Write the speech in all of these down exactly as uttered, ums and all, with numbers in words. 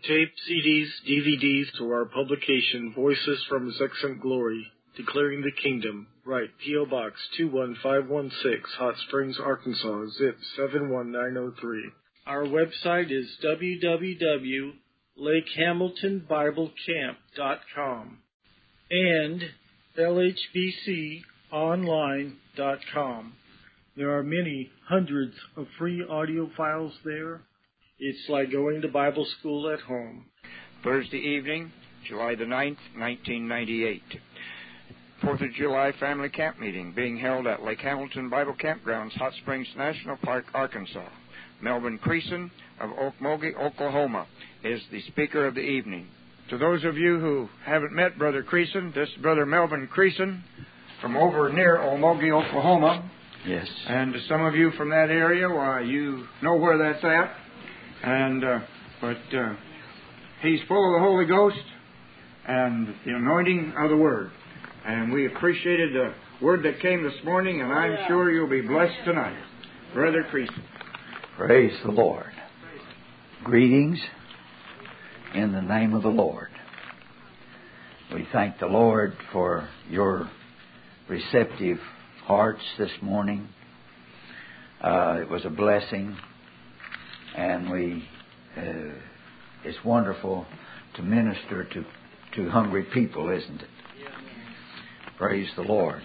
tape, C Ds, D V Ds, or our publication, Voices from His Excellent Glory, Declaring the Kingdom. Write P O. Box two one five one six, Hot Springs, Arkansas, zip seven one nine zero three. Our website is w w w dot lake hamilton bible camp dot com and l h b c online dot com. There are many hundreds of free audio files there. It's like going to Bible school at home. Thursday evening, July the ninth, nineteen ninety-eight. Fourth of July Family Camp Meeting being held at Lake Hamilton Bible Campgrounds, Hot Springs National Park, Arkansas. Melvin Creason of Okmulgee, Oklahoma, is the speaker of the evening. To those of you who haven't met Brother Creason, this is Brother Melvin Creason from over near Okmulgee, Oklahoma. Yes. And to some of you from that area, why, you know where that's at. And uh, but uh, he's full of the Holy Ghost and the anointing of the Word. And we appreciated the word that came this morning, and I'm sure you'll be blessed tonight. Brother Creason. Praise the Lord. Greetings in the name of the Lord. We thank the Lord for your receptive hearts this morning. Uh, it was a blessing, and we uh, it's wonderful to minister to, to hungry people, isn't it? Praise the Lord.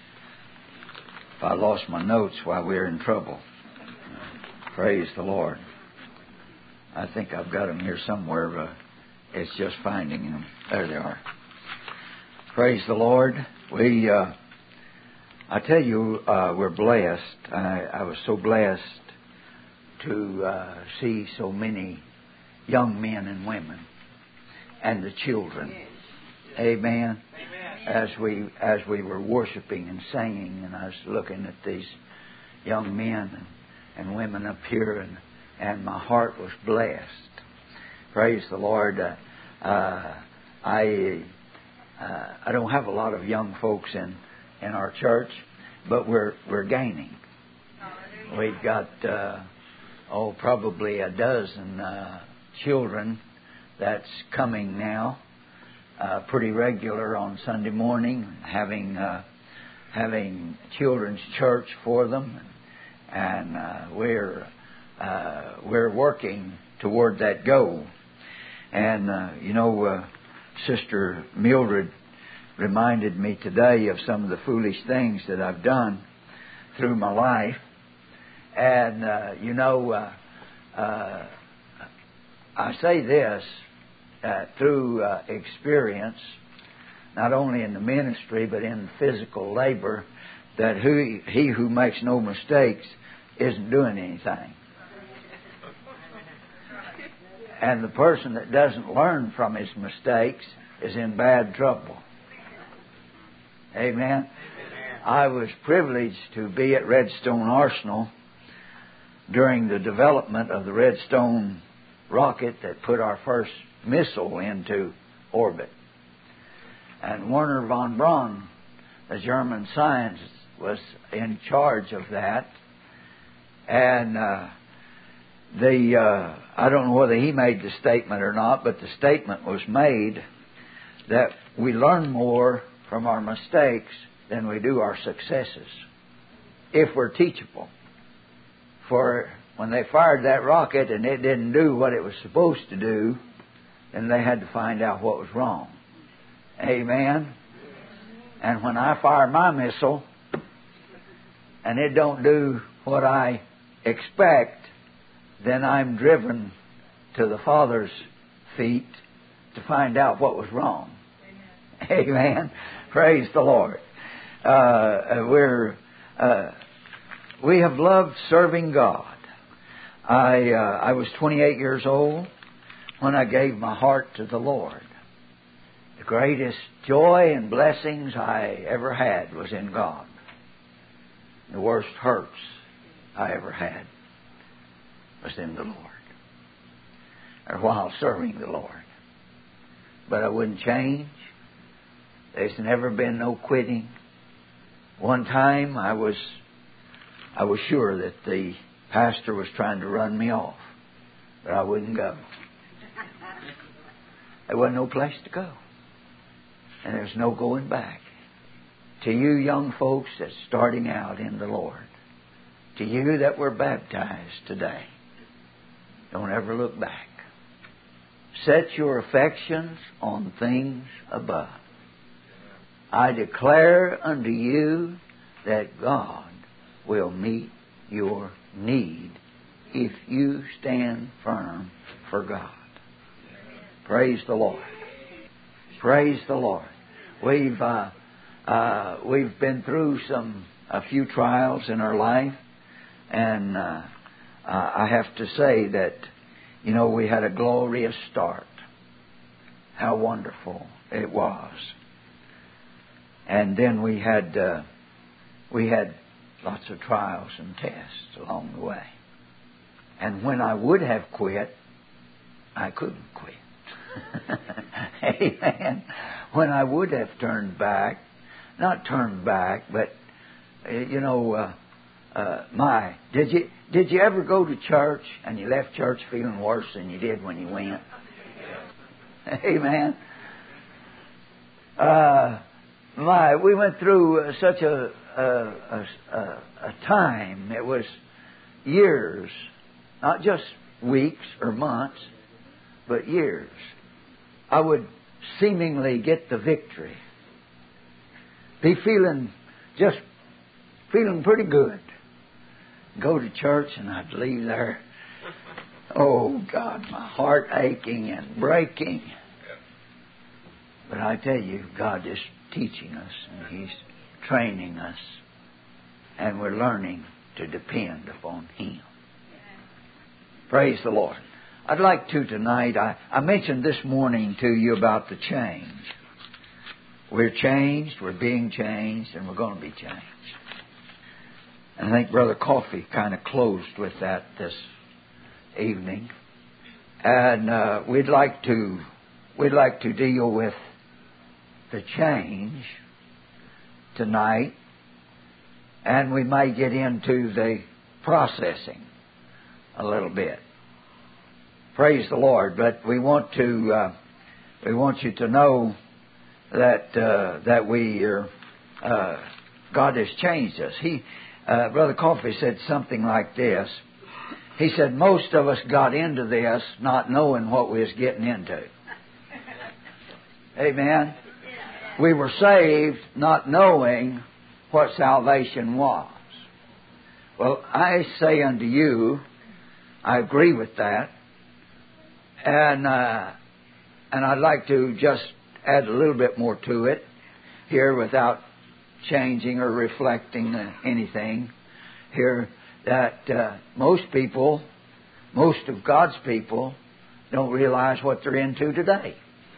If I lost my notes while we were in trouble, praise the Lord. I think I've got them here somewhere, but it's just finding them. There they are. Praise the Lord. We, uh, I tell you, uh, we're blessed. I, I was so blessed to uh, see so many young men and women and the children. Amen. As we as we were worshiping and singing, and I was looking at these young men and, and women up here, and, and my heart was blessed. Praise the Lord. Uh, uh, I uh, I don't have a lot of young folks in, in our church, but we're we're gaining. We've got uh, oh probably a dozen uh, children that's coming now. Uh, pretty regular on Sunday morning, having uh, having children's church for them, and uh, we're uh, we're working toward that goal. And uh, you know, uh, Sister Mildred reminded me today of some of the foolish things that I've done through my life, and uh, you know, uh, uh, I say this. Uh, through uh, experience, not only in the ministry but in physical labor, that who, he who makes no mistakes isn't doing anything. And the person that doesn't learn from his mistakes is in bad trouble. Amen? Amen. I was privileged to be at Redstone Arsenal during the development of the Redstone rocket that put our first missile into orbit. And Werner von Braun, a German scientist, was in charge of that. And uh, the uh, I don't know whether he made the statement or not, but the statement was made that we learn more from our mistakes than we do our successes, if we're teachable. For when they fired that rocket and it didn't do what it was supposed to do, then they had to find out what was wrong. Amen? And when I fire my missile and it don't do what I expect, then I'm driven to the Father's feet to find out what was wrong. Amen? Amen. Praise the Lord. Uh, we're uh, we have loved serving God. I uh, I was twenty-eight years old when I gave my heart to the Lord. The greatest joy and blessings I ever had was in God. The worst hurts I ever had was in the Lord, or while serving the Lord. But I wouldn't change. There's never been no quitting. One time I was I was sure that the pastor was trying to run me off, but I wouldn't go. There wasn't no place to go. And there's no going back. To you young folks that's starting out in the Lord, to you that were baptized today, don't ever look back. Set your affections on things above. I declare unto you that God will meet your need if you stand firm for God. Praise the Lord. Praise the Lord. We've uh, uh, we've been through some a few trials in our life, and uh, uh, I have to say that, you know, we had a glorious start. How wonderful it was. And then we had uh, we had lots of trials and tests along the way. And when I would have quit, I couldn't quit. Amen. When I would have turned back, not turned back, but uh, you know, uh, uh, my did you did you ever go to church and you left church feeling worse than you did when you went? Amen. Uh, my, we went through uh, such a a, a a a time. It was years, not just weeks or months, but years. I would seemingly get the victory. Be feeling, just feeling pretty good. Go to church and I'd leave there. Oh God, my heart aching and breaking. But I tell you, God is teaching us and He's training us. And we're learning to depend upon Him. Praise the Lord. I'd like to tonight, I, I mentioned this morning to you about the change. We're changed, we're being changed, and we're going to be changed. And I think Brother Coffey kind of closed with that this evening. And uh, we'd like to we'd like to deal with the change tonight, and we may get into the processing a little bit. Praise the Lord! But we want to uh, we want you to know that uh, that we are, uh, God has changed us. He uh, Brother Coffey said something like this. He said most of us got into this not knowing what we was getting into. Amen. We were saved not knowing what salvation was. Well, I say unto you, I agree with that. And uh, and I'd like to just add a little bit more to it here without changing or reflecting anything here, that uh, most people, most of God's people, don't realize what they're into today.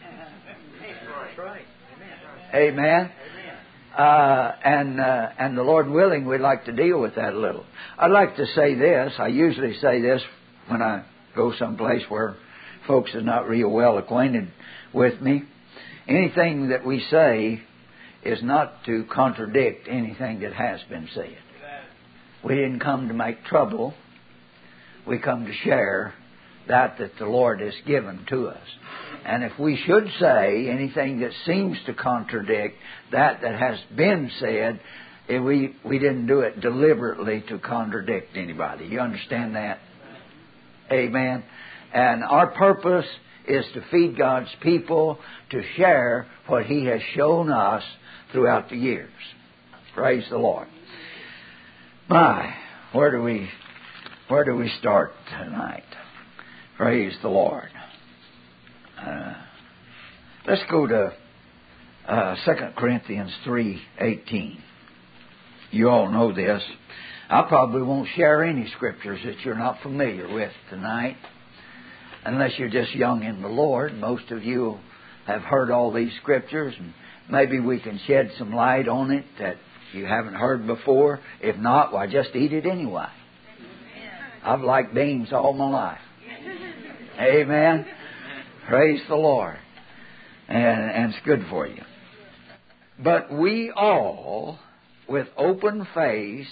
Amen. Uh, and uh, and the Lord willing, we'd like to deal with that a little. I'd like to say this. I usually say this when I go someplace where folks are not real well acquainted with me. Anything that we say is not to contradict anything that has been said. We didn't come to make trouble. We come to share that that the Lord has given to us. And if we should say anything that seems to contradict that that has been said, we we didn't do it deliberately to contradict anybody. You understand that? Amen. And our purpose is to feed God's people, to share what He has shown us throughout the years. Praise the Lord. My, where do we where do we start tonight? Praise the Lord. Uh, let's go to uh, Second Corinthians three eighteen. You all know this. I probably won't share any scriptures that you're not familiar with tonight, unless you're just young in the Lord. Most of you have heard all these scriptures, and maybe we can shed some light on it that you haven't heard before. If not, why, just eat it anyway. I've liked beans all my life. Amen. Praise the Lord. And, and it's good for you. But we all, with open face,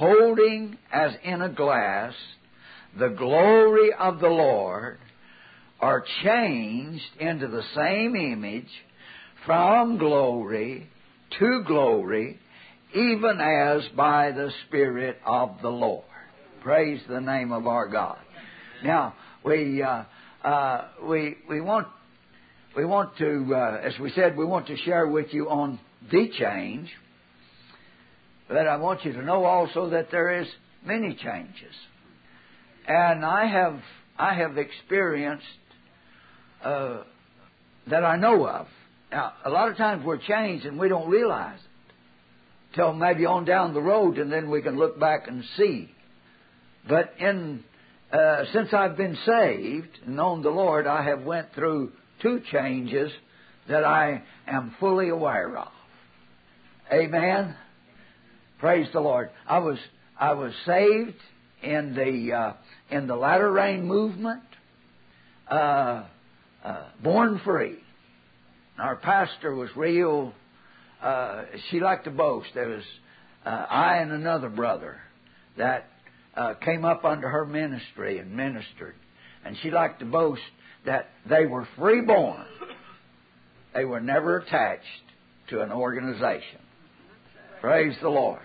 beholding as in a glass the glory of the Lord, are changed into the same image from glory to glory, even as by the Spirit of the Lord. Praise the name of our God. Now, we uh, uh, we we want we want to, uh, as we said, we want to share with you on the change. But I want you to know also that there is many changes, and I have I have experienced uh, that I know of. Now, a lot of times we're changed and we don't realize it till maybe on down the road, and then we can look back and see. But in uh, since I've been saved and known the Lord, I have went through two changes that I am fully aware of. Amen. Praise the Lord. I was I was saved in the uh, in the latter rain movement, uh, uh, born free. Our pastor was real. Uh, she liked to boast. There was uh, I and another brother that uh, came up under her ministry and ministered, and she liked to boast that they were free-born. They were never attached to an organization. Praise the Lord.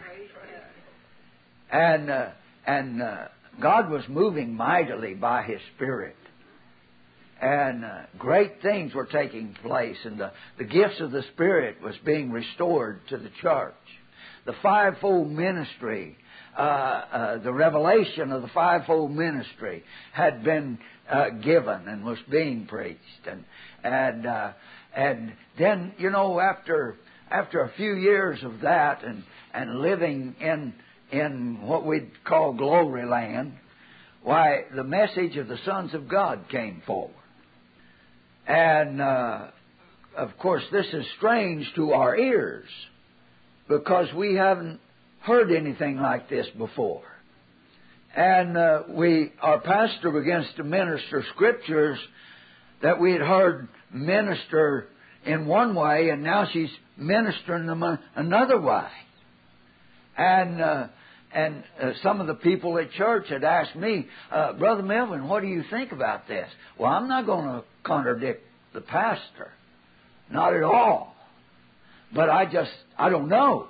And uh, and uh, God was moving mightily by His Spirit. And uh, great things were taking place, and the, the gifts of the Spirit was being restored to the church. The fivefold ministry, uh, uh, the revelation of the fivefold ministry had been uh, given and was being preached. And and uh, and then, you know, after after a few years of that, and and living in in what we'd call glory land, why, the message of the sons of God came forward. And, uh, of course, this is strange to our ears because we haven't heard anything like this before. And uh, we, our pastor begins to minister scriptures that we had heard minister in one way, and now she's ministering them another way. And uh, and uh, some of the people at church had asked me, uh, Brother Melvin, what do you think about this? Well, I'm not going to contradict the pastor. Not at all. But I just, I don't know.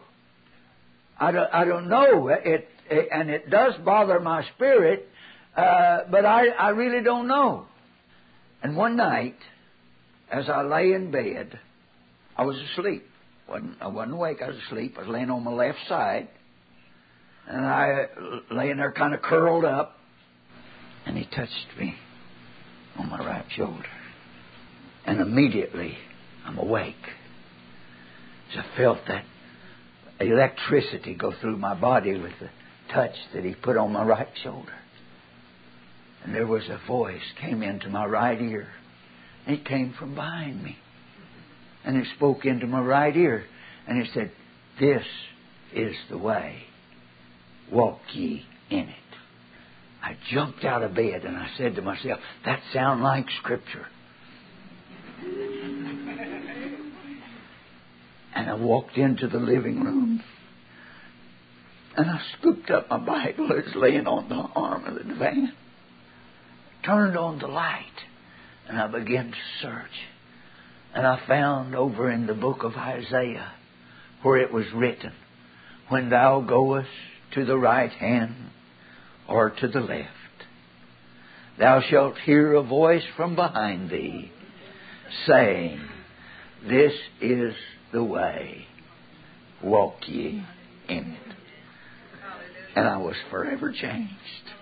I don't, I don't know. It, it and it does bother my spirit, uh, but I, I really don't know. And one night, as I lay in bed, I was asleep. Wasn't, I wasn't awake, I was asleep. I was laying on my left side. And I laying there kind of curled up. And He touched me on my right shoulder. And immediately, I'm awake. So I felt that electricity go through my body with the touch that He put on my right shoulder. And there was a voice came into my right ear. And it came from behind me. And it spoke into my right ear. And it said, "This is the way. Walk ye in it." I jumped out of bed and I said to myself, that sounds like Scripture. And I walked into the living room. And I scooped up my Bible that was laying on the arm of the divan. Turned on the light. And I began to search. And I found over in the book of Isaiah where it was written, "When thou goest to the right hand or to the left, thou shalt hear a voice from behind thee saying, This is the way, walk ye in it." And I was forever changed.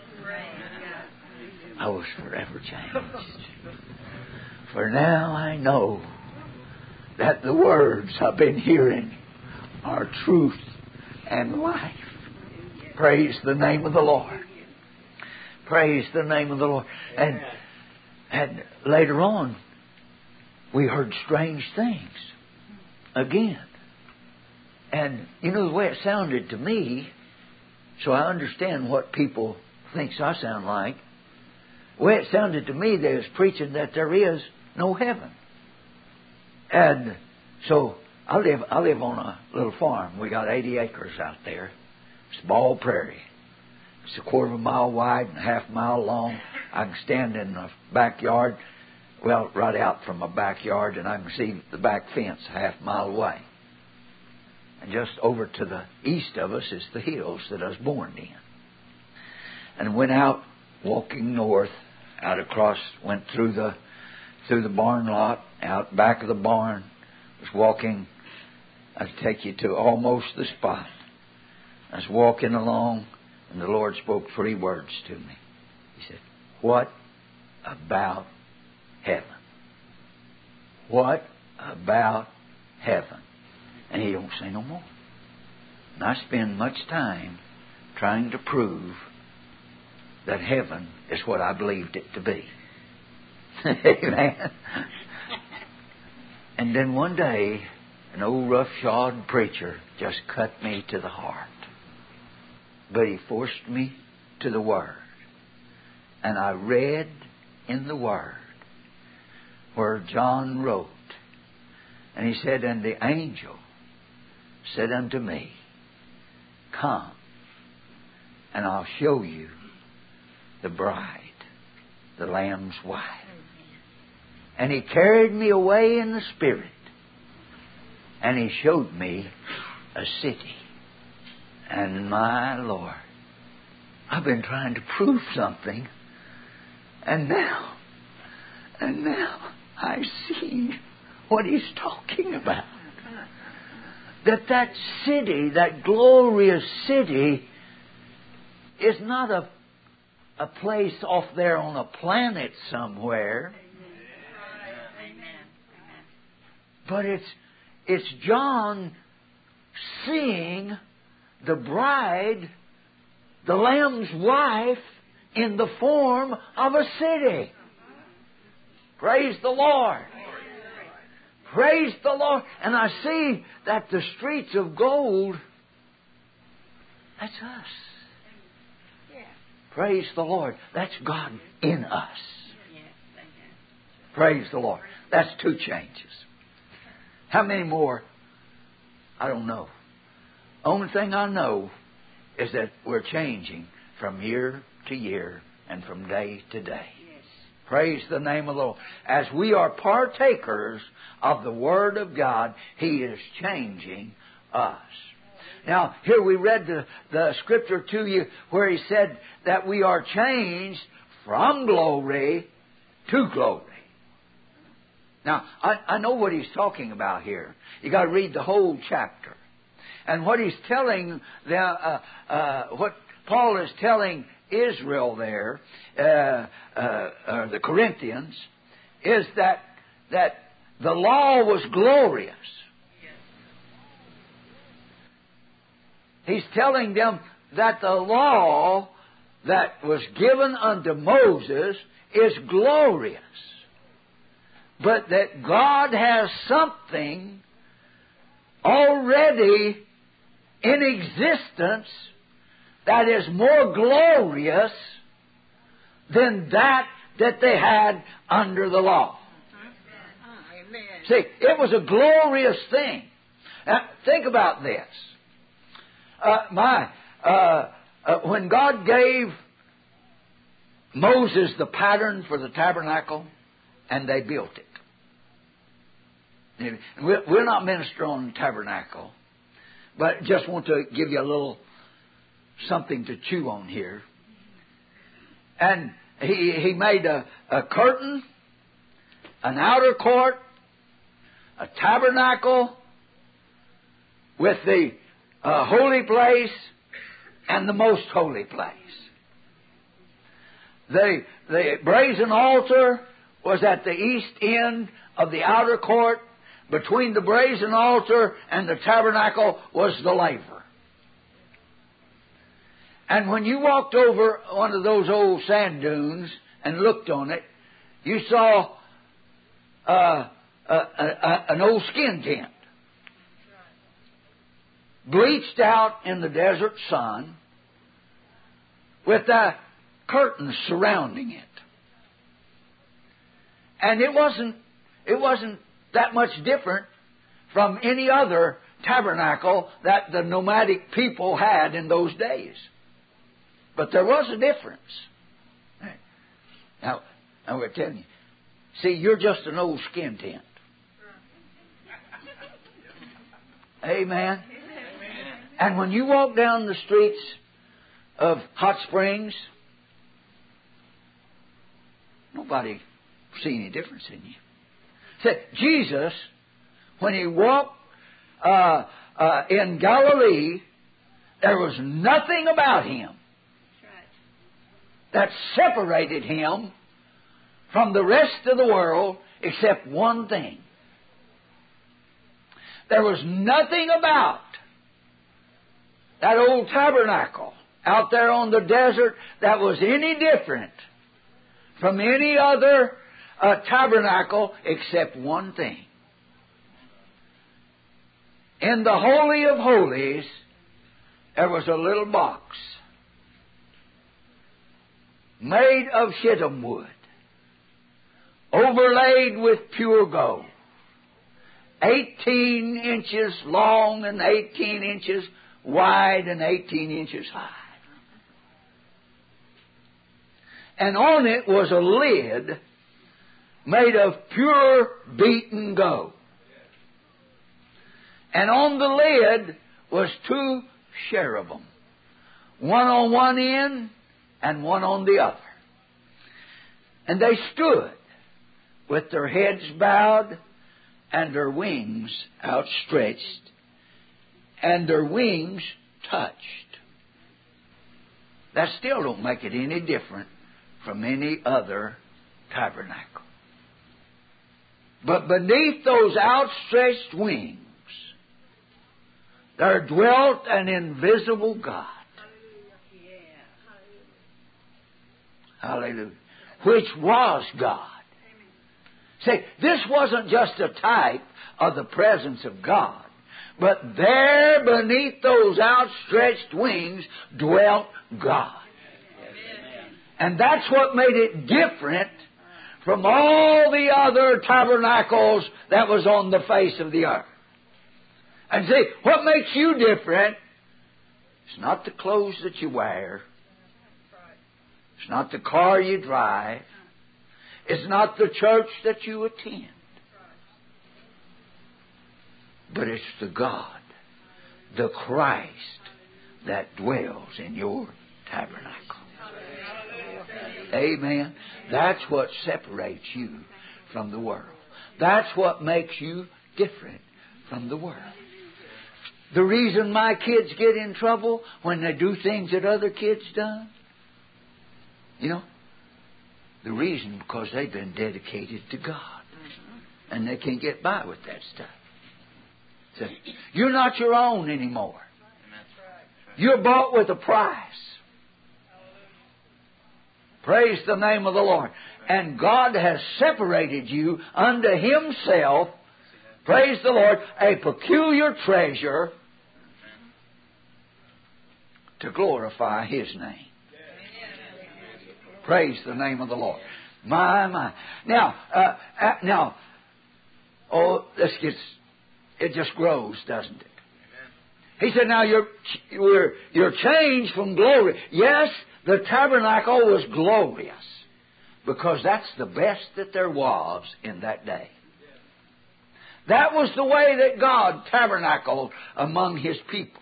I was forever changed. For now I know that the words I've been hearing are truth and life. Praise the name of the Lord. Praise the name of the Lord. And, and later on, we heard strange things again. And you know the way it sounded to me, so I understand what people think I sound like. The way it sounded to me, they was preaching that there is no heaven. And so I live I live on a little farm. We got eighty acres out there. It's ball prairie. It's a quarter of a mile wide and a half mile long. I can stand in the backyard well, right out from my backyard, and I can see the back fence a half mile away. And just over to the east of us is the hills that I was born in. And went out walking north, out across, went through the through the barn lot, out back of the barn, was walking. I'd take you to almost the spot. I was walking along, and the Lord spoke three words to me. He said, "What about heaven? What about heaven?" And He don't say no more. And I spend much time trying to prove that heaven is what I believed it to be. Amen. And then one day, an old roughshod preacher just cut me to the heart. But he forced me to the Word. And I read in the Word where John wrote. And he said, "And the angel said unto me, Come, and I'll show you the bride, the Lamb's wife." And He carried me away in the Spirit. And He showed me a city. And my Lord, I've been trying to prove something. And now, and now I see what He's talking about. That that city, that glorious city, is not a, a place off there on a planet somewhere. But it's it's John seeing the bride, the Lamb's wife, in the form of a city. Praise the Lord. Praise the Lord. And I see that the streets of gold, that's us. Praise the Lord. That's God in us. Praise the Lord. That's two changes. How many more? I don't know. Only thing I know is that we're changing from year to year and from day to day. Yes. Praise the name of the Lord. As we are partakers of the Word of God, He is changing us. Now, here we read the, the scripture to you where He said that we are changed from glory to glory. Now, I, I know what He's talking about here. You got to read the whole chapter. And what He's telling them, uh, uh, what Paul is telling Israel there, uh, uh, uh, the Corinthians, is that that the law was glorious. He's telling them that the law that was given unto Moses is glorious. But that God has something already in existence that is more glorious than that that they had under the law. See, it was a glorious thing. Now, think about this. Uh, my, uh, uh, when God gave Moses the pattern for the tabernacle, and they built it. We're not ministering on the tabernacle, but just want to give you a little something to chew on here. And he he made a, a curtain, an outer court, a tabernacle with the uh, holy place and the most holy place. The the brazen altar was at the east end of the outer court. Between the brazen altar and the tabernacle was the laver. And when you walked over one of those old sand dunes and looked on it, you saw uh, a, a, a, an old skin tent. Bleached out in the desert sun with the curtains surrounding it. And it wasn't, it wasn't that much different from any other tabernacle that the nomadic people had in those days. But there was a difference. Now, now we're telling you, See, you're just an old skin tent. Amen. And when you walk down the streets of Hot Springs, nobody see any difference in you. Said Jesus, when He walked uh, uh, in Galilee, there was nothing about Him that separated Him from the rest of the world except one thing. There was nothing about that old tabernacle out there on the desert that was any different from any other uh, tabernacle except one thing. In the Holy of Holies, there was a little box made of shittim wood, overlaid with pure gold, eighteen inches long and eighteen inches wide and eighteen inches high. And on it was a lid made of pure beaten gold. And on the lid was two cherubim, one on one end and one on the other. And they stood with their heads bowed and their wings outstretched, and their wings touched. That still don't make it any different from any other tabernacle. But beneath those outstretched wings, there dwelt an invisible God. Hallelujah. Which was God. See, this wasn't just a type of the presence of God, but there beneath those outstretched wings dwelt God. And that's what made it different from all the other tabernacles that was on the face of the earth. And see, what makes you different, it's not the clothes that you wear. It's not the car you drive. It's not the church that you attend. But it's the God, the Christ, that dwells in your tabernacle. Amen. That's what separates you from the world. That's what makes you different from the world. The reason my kids get in trouble when they do things that other kids done, you know, the reason because they've been dedicated to God. And they can't get by with that stuff. So, you're not your own anymore. You're bought with a price. Praise the name of the Lord. And God has separated you unto Himself, praise the Lord, a peculiar treasure to glorify His name. Praise the name of the Lord. My, my. Now, uh, uh, now, oh, this gets, it just grows, doesn't it? He said, now you're, you're, you're changed from glory. Yes, the tabernacle was glorious because that's the best that there was in that day. That was the way that God tabernacled among His people.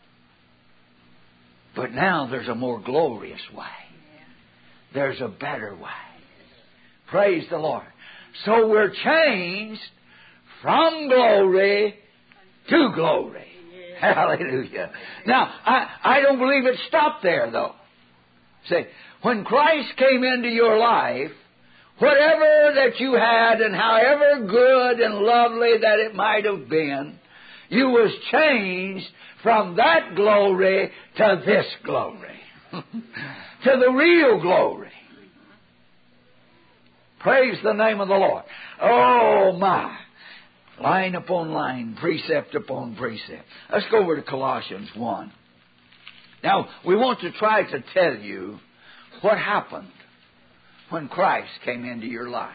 But now there's a more glorious way. There's a better way. Praise the Lord. So we're changed from glory to glory. Hallelujah. Now, I, I don't believe it stopped there, though. See, when Christ came into your life, whatever that you had and however good and lovely that it might have been, you was changed from that glory to this glory. To the real glory. Praise the name of the Lord. Oh, my. Line upon line, precept upon precept. Let's go over to Colossians one. Now, we want to try to tell you what happened when Christ came into your life.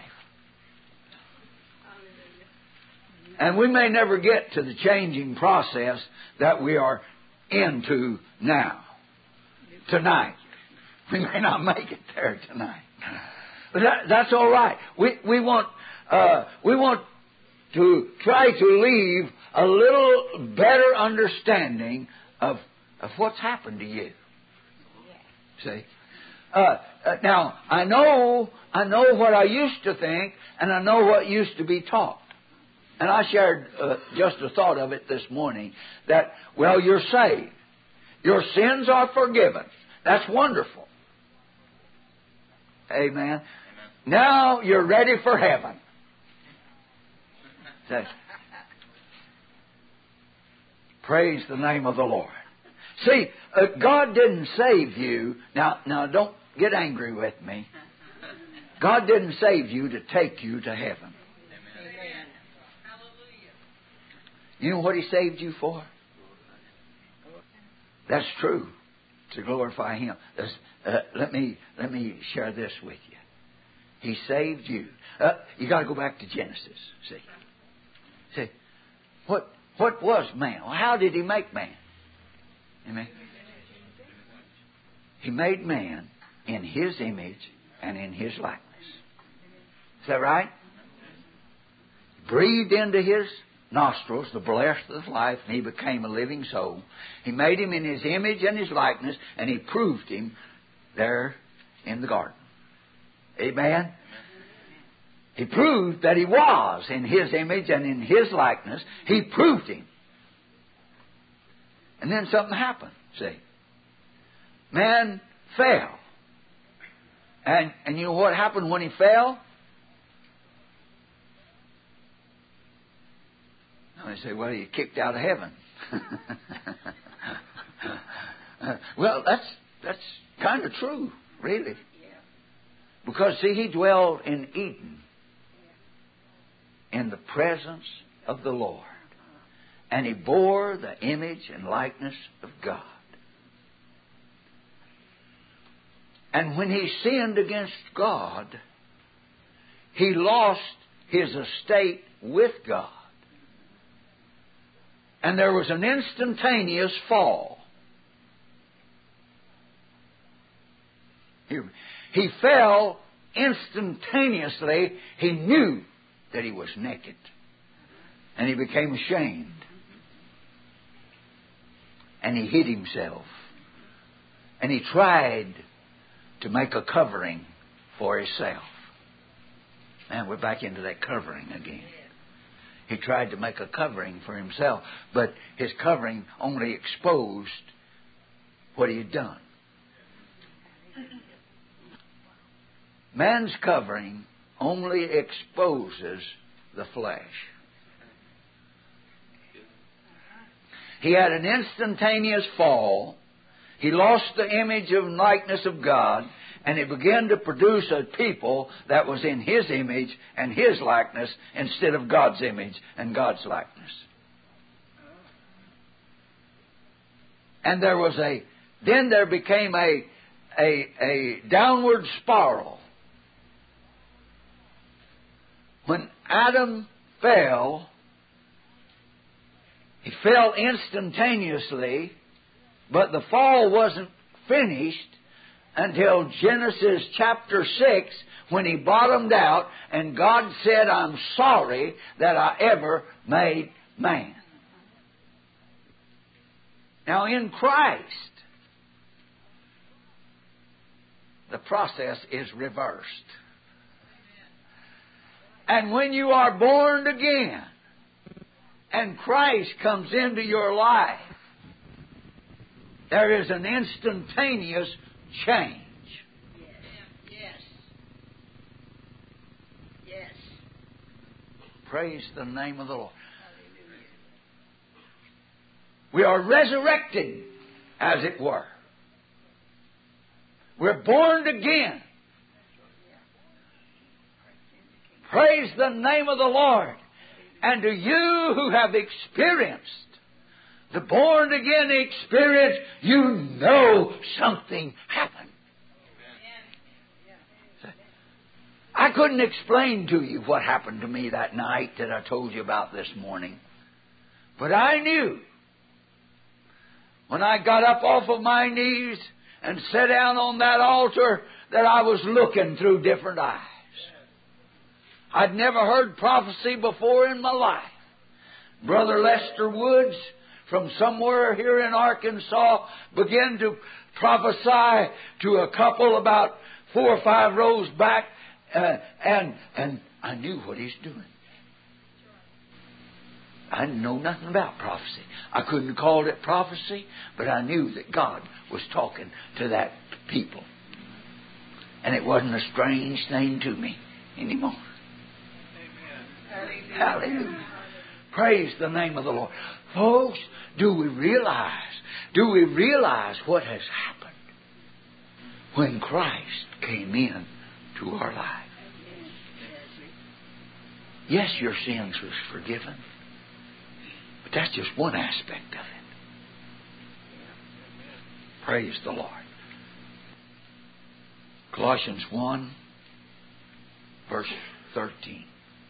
And we may never get to the changing process that we are into now, tonight. We may not make it there tonight. But that, that's all right. We we want uh, we want to try to leave a little better understanding of of what's happened to you. See. Uh, uh, now, I know, I know what I used to think, and I know what used to be taught. And I shared uh, just a thought of it this morning, that, well, you're saved. Your sins are forgiven. That's wonderful. Amen. Amen. Now you're ready for heaven. Say, praise the name of the Lord. See, uh, God didn't save you. Now, now don't get angry with me. God didn't save you to take you to heaven. Amen. You know what He saved you for? That's true. To glorify Him. Uh, let me let me share this with you. He saved you. Uh, you got to go back to Genesis. See, see, what what was man? How did He make man? Amen. He made man in His image and in His likeness. Is that right? Breathed into His nostrils the breath of life, and he became a living soul. He made him in His image and His likeness, and He proved him there in the garden. Amen? He proved that he was in His image and in His likeness. He proved him. And then something happened, see. Man fell. And, and you know what happened when he fell? I say, well, he kicked out of heaven. Well, that's that's kind of true, really. Because, see, he dwelled in Eden in the presence of the Lord. And he bore the image and likeness of God. And when he sinned against God, he lost his estate with God. And there was an instantaneous fall. He, he fell instantaneously. He knew that he was naked. And he became ashamed. And he hid himself. And he tried to make a covering for himself. Man, we're back into that covering again. He tried to make a covering for himself, but his covering only exposed what he had done. Man's covering only exposes the flesh. He had an instantaneous fall. He lost the image and likeness of God, and he began to produce a people that was in His image and His likeness instead of God's image and God's likeness. And there was a, then there became a, a, a downward spiral. When Adam fell, he fell instantaneously, but the fall wasn't finished until Genesis chapter six, when he bottomed out and God said, I'm sorry that I ever made man. Now in Christ, the process is reversed. And when you are born again and Christ comes into your life, there is an instantaneous change. Yes. Yes. Praise the name of the Lord. We are resurrected, as it were. We're born again. Praise the name of the Lord. And to you who have experienced the born again experience, you know something happened. I couldn't explain to you what happened to me that night that I told you about this morning. But I knew when I got up off of my knees and sat down on that altar that I was looking through different eyes. I'd never heard prophecy before in my life. Brother Lester Woods from somewhere here in Arkansas began to prophesy to a couple about four or five rows back, uh, and and I knew what he's doing. I didn't know nothing about prophecy. I couldn't have called it prophecy, but I knew that God was talking to that people. And it wasn't a strange thing to me anymore. Amen. Hallelujah. Praise the name of the Lord. Folks, do we realize, do we realize what has happened when Christ came in to our life? Yes, your sins was forgiven. But that's just one aspect of it. Praise the Lord. Colossians one, verse thirteen.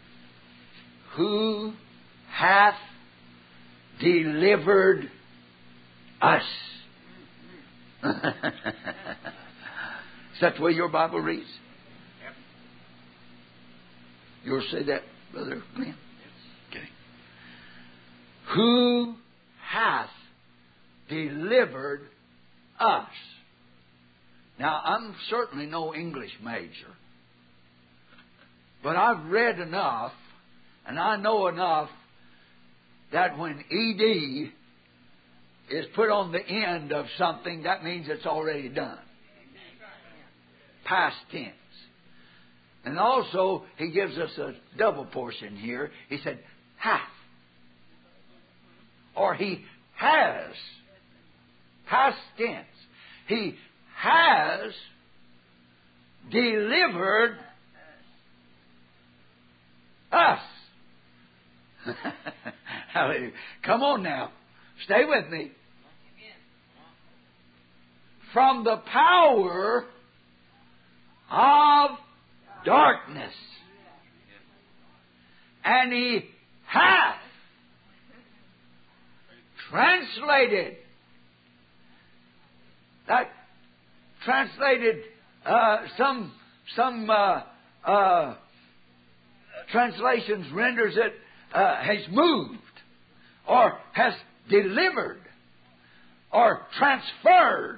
Who hath delivered us? Is that the way your Bible reads? Yep. Yours say that, Brother Glenn? Okay. Who hath delivered us? Now, I'm certainly no English major, but I've read enough, and I know enough that when E D is put on the end of something, that means it's already done. Past tense. And also, he gives us a double portion here. He said, hath. Or he has. Past tense. He has delivered us. Hallelujah. Come on now. Stay with me. From the power of darkness. And he hath translated. That translated uh, some some uh, uh, translations renders it uh, has moved or has delivered or transferred.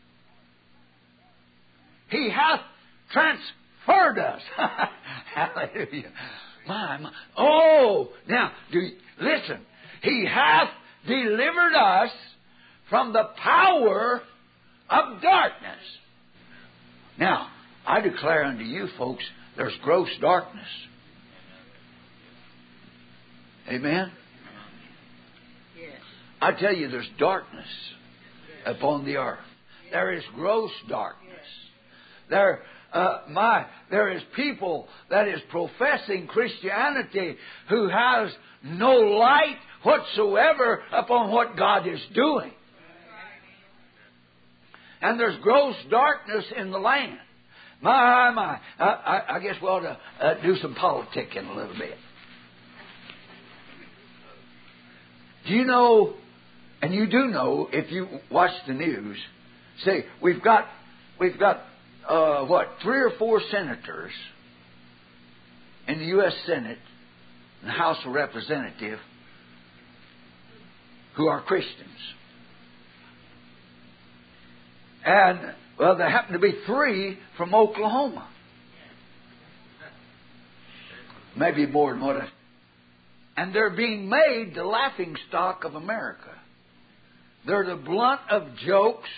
He hath transferred us. Hallelujah. My, my. Oh, now, do you, listen. He hath delivered us from the power of darkness. Now, I declare unto you, folks, there's gross darkness. Amen? Yes. I tell you, there's darkness upon the earth. There is gross darkness. There, uh, my, there is people that is professing Christianity who has no light whatsoever upon what God is doing. And there's gross darkness in the land. My, my. I, I, I guess we ought to uh, do some politicking a little bit. Do you know, and you do know if you watch the news, say, we've got, we've got, uh, what, three or four senators in the U S Senate and the House of Representatives who are Christians. And, well, there happen to be three from Oklahoma. Maybe more than what I... And they're being made the laughingstock of America. They're the blunt of jokes.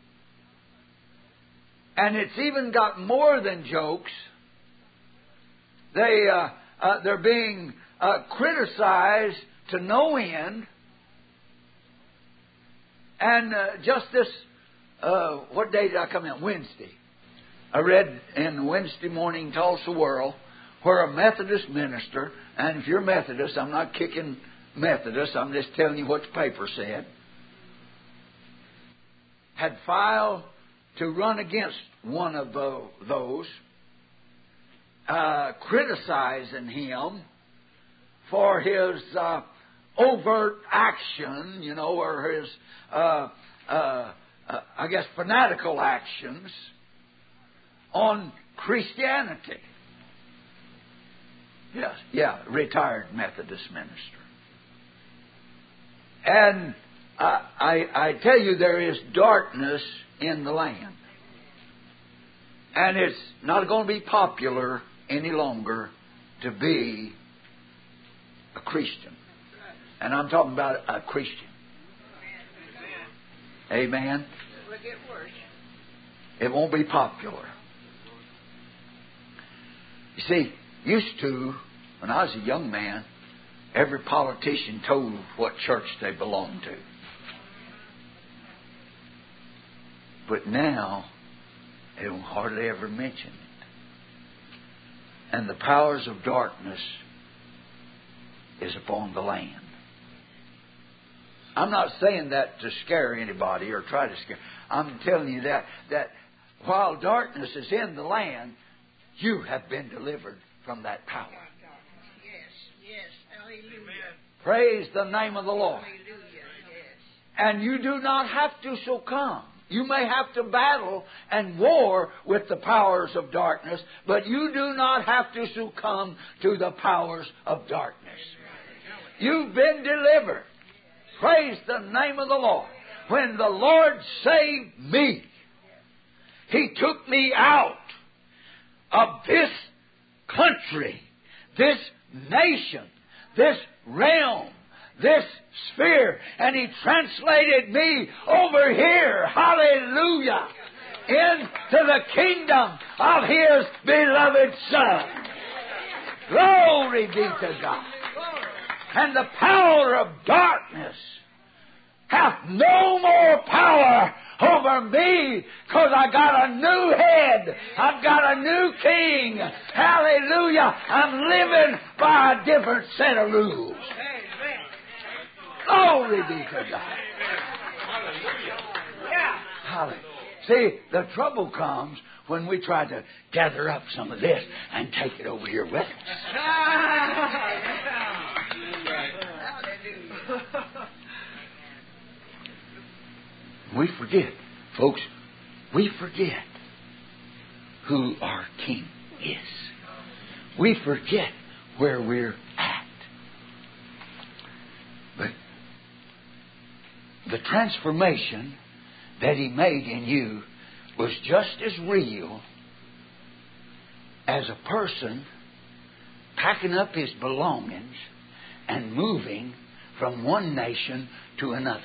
And it's even got more than jokes. They, uh, uh, they're being uh, criticized to no end. And uh, just this... Uh, what day did I come in? Wednesday. I read in Wednesday morning Tulsa World where a Methodist minister, and if you're Methodist, I'm not kicking Methodist, I'm just telling you what the paper said, had filed to run against one of the, those, uh, criticizing him for his uh, overt action, you know, or his... Uh, uh, Uh, I guess fanatical actions on Christianity. Yes, yeah, retired Methodist minister. And I, I, I tell you, there is darkness in the land. And it's not going to be popular any longer to be a Christian. And I'm talking about a Christian. Amen. It will get worse. It won't be popular. You see, used to, when I was a young man, every politician told what church they belonged to. But now, they don't hardly ever mention it. And the powers of darkness is upon the land. I'm not saying that to scare anybody or try to scare. I'm telling you that, that while darkness is in the land, you have been delivered from that power. Yes, yes. Hallelujah. Praise the name of the Lord. Hallelujah. Yes. And you do not have to succumb. You may have to battle and war with the powers of darkness, but you do not have to succumb to the powers of darkness. You've been delivered. Praise the name of the Lord. When the Lord saved me, He took me out of this country, this nation, this realm, this sphere, and He translated me over here, hallelujah, into the kingdom of His beloved Son. Glory be to God. And the power of darkness hath no more power over me, because I got a new head. I've got a new king. Hallelujah. I'm living by a different set of rules. Glory be to God. Hallelujah. See, the trouble comes when we try to gather up some of this and take it over here with us. We forget, folks, we forget who our King is. We forget where we're at. But the transformation that He made in you was just as real as a person packing up his belongings and moving from one nation to another.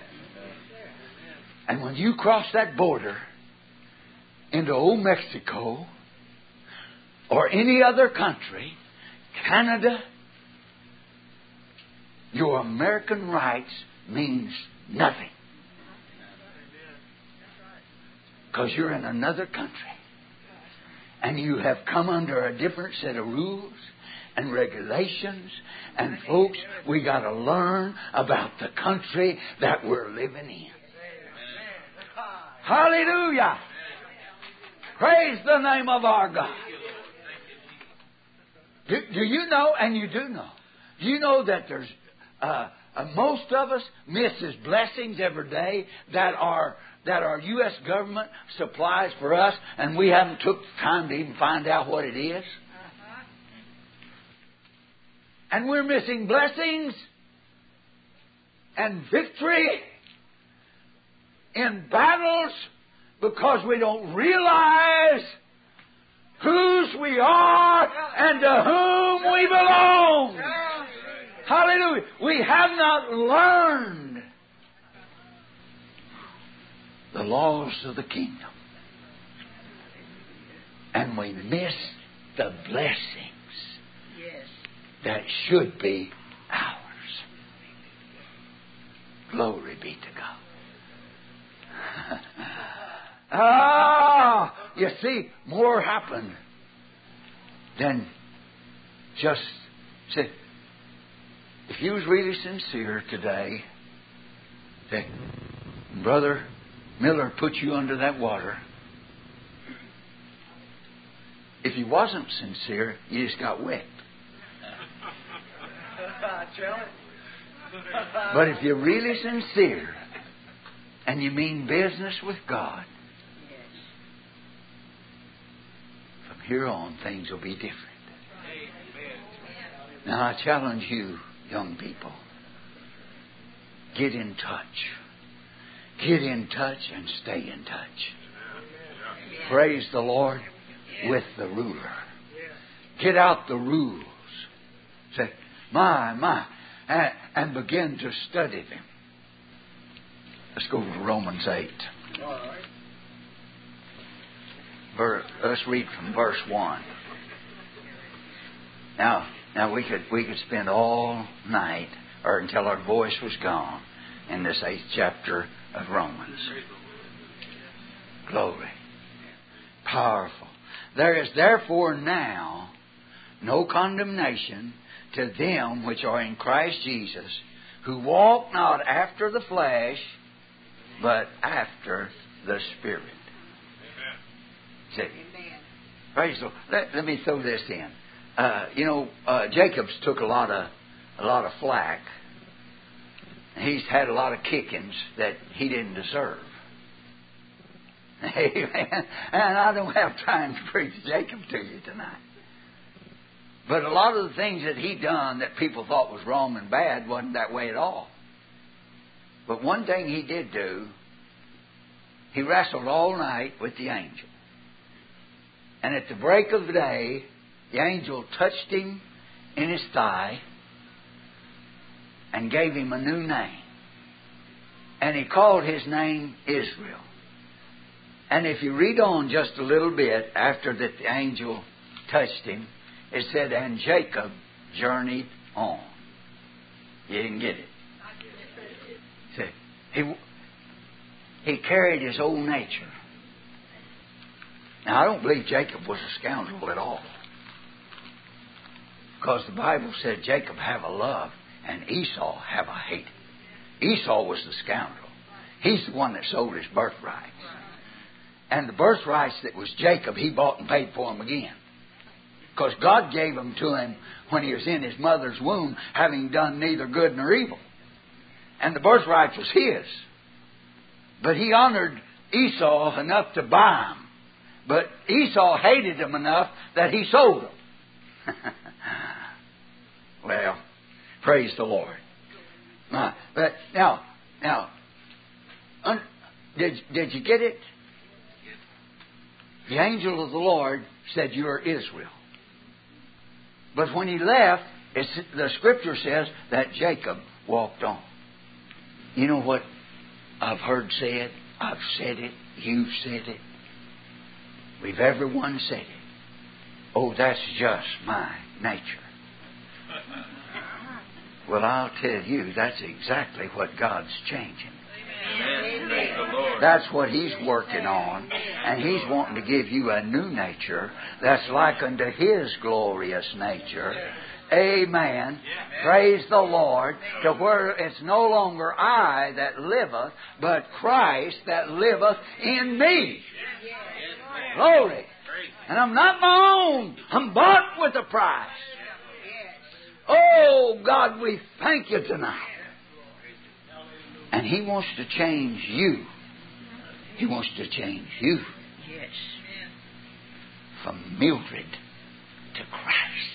And when you cross that border into old Mexico or any other country, Canada, your American rights means nothing. Because you're in another country. And you have come under a different set of rules and regulations. And folks, we got to learn about the country that we're living in. Hallelujah! Praise the name of our God. Do, do you know, and you do know, do you know that there's uh, uh, most of us misses blessings every day that are that our U S government supplies for us, and we haven't took time to even find out what it is? Uh-huh. And we're missing blessings and victory in battles because we don't realize whose we are and to whom we belong. Hallelujah. We have not learned the laws of the kingdom. And we miss the blessings Yes. that should be ours. Glory be to God. Ah, you see, more happened than just say, if you was really sincere today that Brother Miller put you under that water, if he wasn't sincere, you just got wet. But if you're really sincere and you mean business with God, here on, things will be different. Now, I challenge you, young people, get in touch. Get in touch and stay in touch. Praise the Lord with the ruler. Get out the rules. Say, my, my, and, and begin to study them. Let's go to Romans eight. Verse, let's read from verse one. Now, now we could we could spend all night, or until our voice was gone, in this eighth chapter of Romans. Glory. Powerful. There is therefore now no condemnation to them which are in Christ Jesus, who walk not after the flesh, but after the Spirit. See? Praise the Lord. Let, let me throw this in. Uh, you know, uh, Jacob's took a lot of a lot of flack. He's had a lot of kickings that he didn't deserve. Amen. And I don't have time to preach Jacob to you tonight. But a lot of the things that he done that people thought was wrong and bad wasn't that way at all. But one thing he did do, he wrestled all night with the angel. And at the break of the day, the angel touched him in his thigh and gave him a new name. And he called his name Israel. And if you read on just a little bit after that the angel touched him, it said, and Jacob journeyed on. You didn't get it. See, he, he carried his old nature. Now, I don't believe Jacob was a scoundrel at all. Because the Bible said Jacob have a love and Esau have a hate. Esau was the scoundrel. He's the one that sold his birthrights. And the birthrights that was Jacob, he bought and paid for them again. Because God gave them to him when he was in his mother's womb, having done neither good nor evil. And the birthright was his. But he honored Esau enough to buy them. But Esau hated him enough that he sold them. Well, praise the Lord. Uh, but now, now, un, did did you get it? The angel of the Lord said, "You are Israel." But when he left, it's, the Scripture says that Jacob walked on. You know what I've heard said? I've said it. You've said it. We've everyone said it. Oh, that's just my nature. Well, I'll tell you, that's exactly what God's changing. Amen. That's what He's working on. And He's wanting to give you a new nature that's like unto His glorious nature. Amen. Praise the Lord. To where it's no longer I that liveth, but Christ that liveth in me. Glory. And I'm not my own. I'm bought with a price. Oh, God, we thank you tonight. And He wants to change you. He wants to change you. Yes. From Mildred to Christ.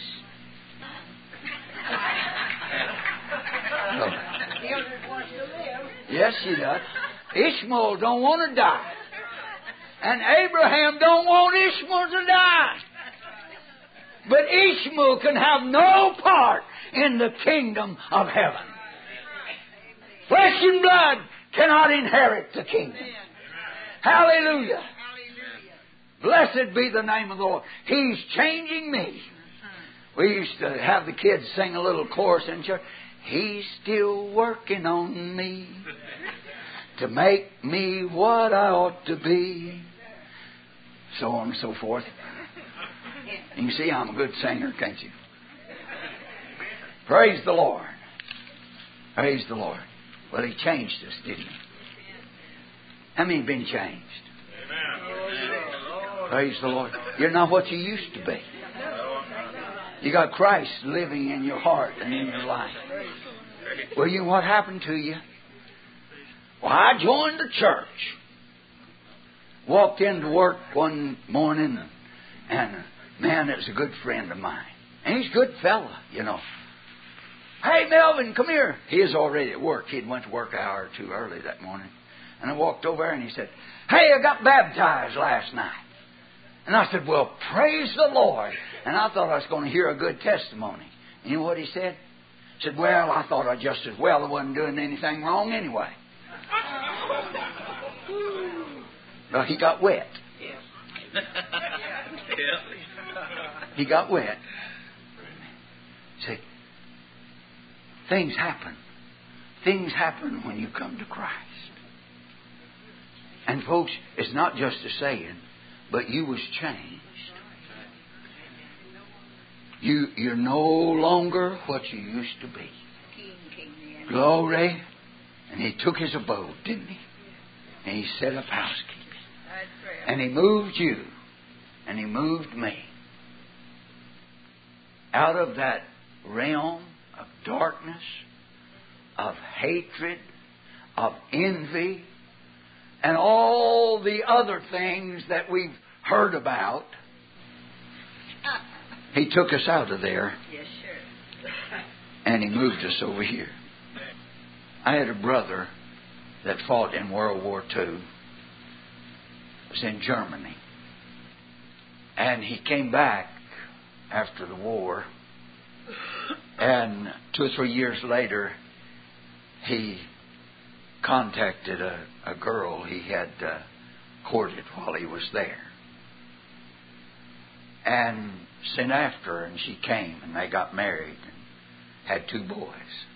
Yes. Mildred wants to live. Yes, she does. Ishmael don't want to die. And Abraham don't want Ishmael to die. But Ishmael can have no part in the kingdom of heaven. Flesh and blood cannot inherit the kingdom. Hallelujah. Blessed be the name of the Lord. He's changing me. We used to have the kids sing a little chorus in church. He's still working on me to make me what I ought to be. So on and so forth. You can see I'm a good singer, can't you? Praise the Lord. Praise the Lord. Well, He changed us, didn't He? How many have been changed? Amen. Praise the Lord. You're not what you used to be. You got Christ living in your heart and in your life. Well, you know what happened to you? Well, I joined the church. Walked into work one morning. And, man, it's a good friend of mine. And he's a good fella, you know. Hey, Melvin, come here. He was already at work. He'd went to work an hour or two early that morning. And I walked over there and he said, hey, I got baptized last night. And I said, well, praise the Lord. And I thought I was going to hear a good testimony. And you know what he said? He said, well, I thought I just as well I wasn't doing anything wrong anyway. Well, he got wet. He got wet. See, things happen. Things happen when you come to Christ. And folks, it's not just a saying, but you was changed. You, you're no longer what you used to be. Glory. And He took His abode, didn't He? And He set up housekeeping. And He moved you. And He moved me. Out of that realm of darkness, of hatred, of envy, and all the other things that we've heard about. He took us out of there. Yes, sir. And He moved us over here. I had a brother that fought in World War Two. It was in Germany. And he came back after the war. And two or three years later, he contacted a, a girl he had uh, courted while he was there. And sent after her, and she came, and they got married and had two boys.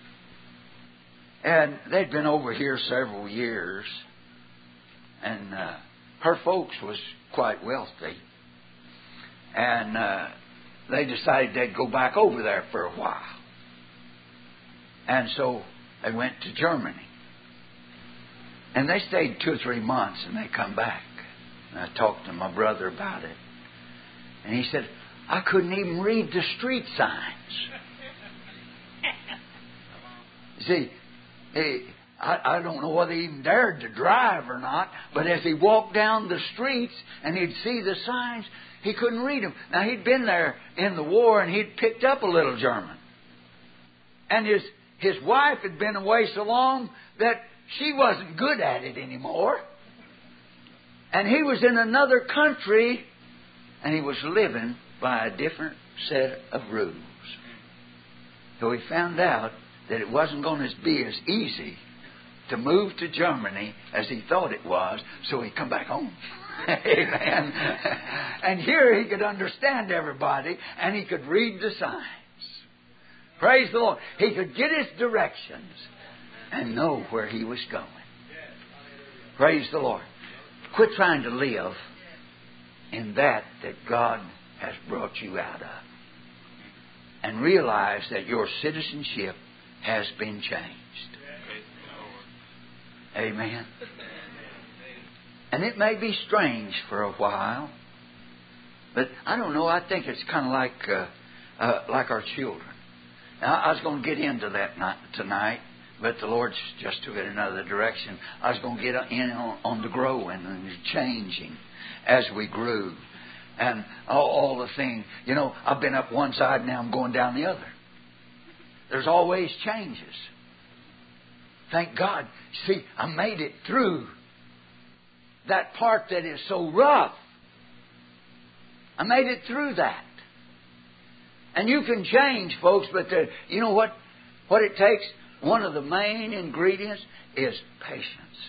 And they'd been over here several years, and uh, her folks was quite wealthy. And uh, they decided they'd go back over there for a while. And so they went to Germany. And they stayed two or three months, and they come back. And I talked to my brother about it. And he said, I couldn't even read the street signs. See, he, I, I don't know whether he even dared to drive or not, but as he walked down the streets and he'd see the signs, he couldn't read them. Now, he'd been there in the war and he'd picked up a little German. And his, his wife had been away so long that she wasn't good at it anymore. And he was in another country and he was living by a different set of rules. So he found out that it wasn't going to be as easy to move to Germany as he thought it was, so he'd come back home. Amen. And here he could understand everybody, and he could read the signs. Praise the Lord. He could get his directions and know where he was going. Praise the Lord. Quit trying to live in that that God has brought you out of. And realize that your citizenship has been changed. Amen. And it may be strange for a while, but I don't know. I think it's kind of like uh, uh, like our children. Now, I was going to get into that not tonight, but the Lord's just took it another direction. I was going to get in on, on the growing and the changing as we grew. And all, all the things. You know, I've been up one side, now I'm going down the other. There's always changes. Thank God. See, I made it through that part that is so rough. I made it through that. And you can change, folks, but the, you know what, what it takes? One of the main ingredients is patience.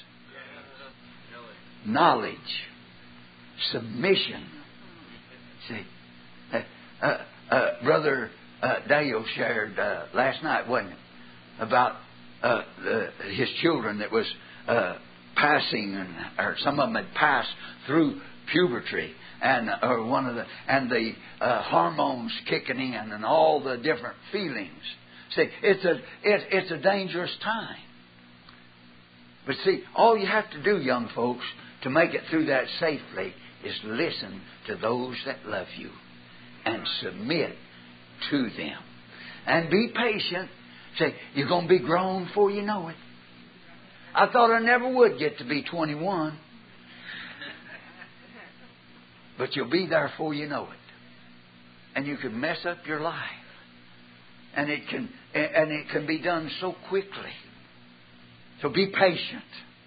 Knowledge. Submission. See, uh, uh, uh, Brother uh, Dale shared uh, last night, wasn't it, about uh, the, his children that was uh, passing, and or some of them had passed through puberty, and or one of the and the uh, hormones kicking in, and all the different feelings. See, it's a it, it's a dangerous time. But see, all you have to do, young folks, to make it through that safely is listen to those that love you and submit to them. And be patient. Say, you're going to be grown before you know it. I thought I never would get to be twenty-one. But you'll be there before you know it. And you can mess up your life. And it can and it can be done so quickly. So be patient.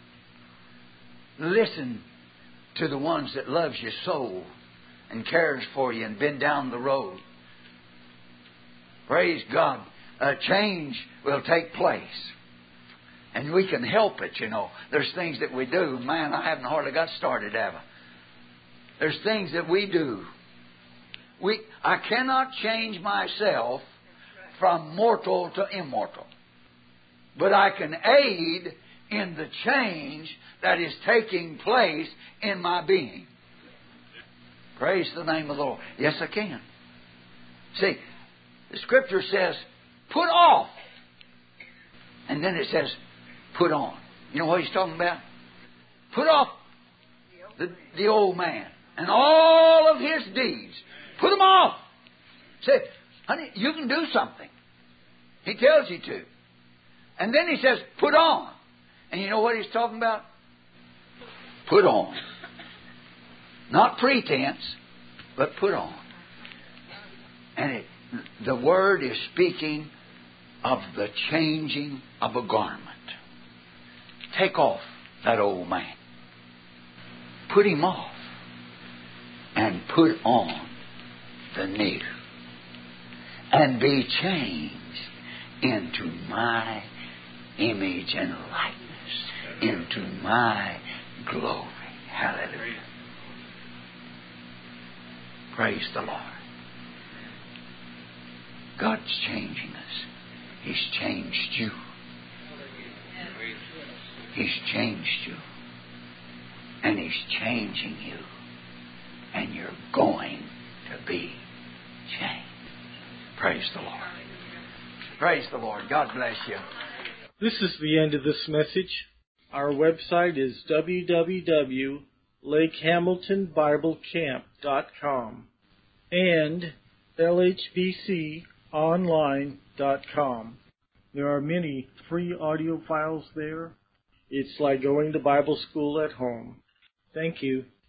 Listen to the ones that loves you so and cares for you and been down the road. Praise God. A change will take place. And we can help it, you know. There's things that we do. Man, I haven't hardly got started, have I? There's things that we do. We, I cannot change myself from mortal to immortal. But I can aid in the change that is taking place in my being. Praise the name of the Lord. Yes, I can. See, the Scripture says, put off. And then it says, put on. You know what he's talking about? Put off the, the old man and all of his deeds. Put them off. Say, honey, you can do something. He tells you to. And then he says, put on. And you know what he's talking about? Put on. Not pretense, but put on. And it, the Word is speaking of the changing of a garment. Take off that old man. Put him off. And put on the new. And be changed into my image and likeness. Into my glory. Hallelujah. Praise the Lord. God's changing us. He's changed you. He's changed you. And He's changing you. And you're going to be changed. Praise the Lord. Praise the Lord. God bless you. This is the end of this message. Our website is w w w dot lake hamilton bible camp dot com and l h b c online dot com. There are many free audio files there. It's like going to Bible school at home. Thank you.